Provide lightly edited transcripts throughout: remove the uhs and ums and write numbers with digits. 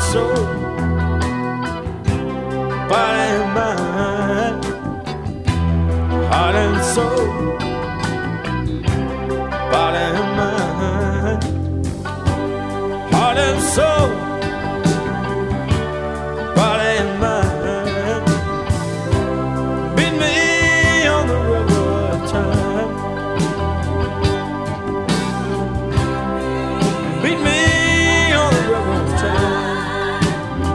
soul, body and mind, heart and soul, body and mind, heart and soul, body and mind. Beat me on the river of time. Beat me on the river of time.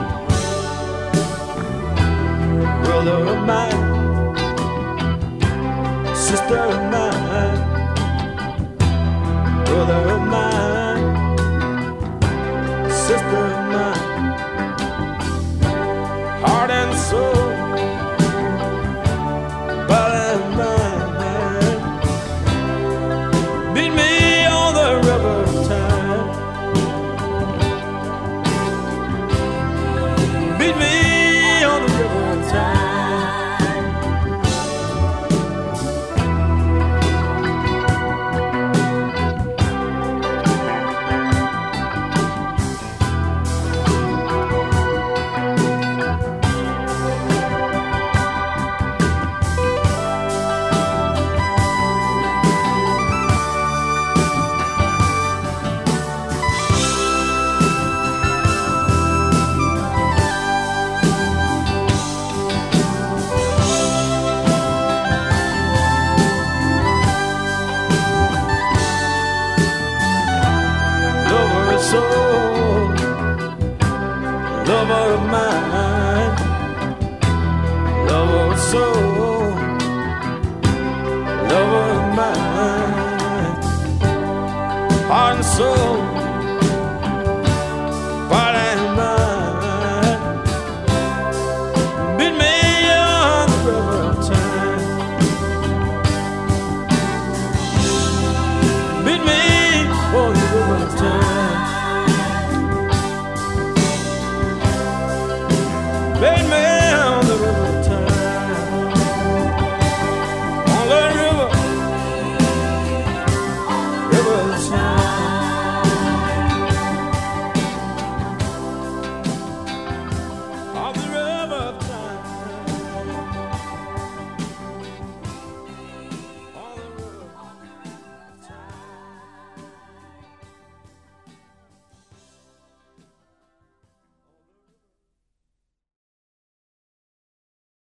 Brother of mine, sister of mine, brother of mine, sister of mine, heart and soul, body and mind. Beat me on the river of time. Beat me on the river of time. Soul, lover of mine, lover of soul, lover of mine, heart and soul, body and mind. Beat me on the river of time. Beat me on the river of time. Baby,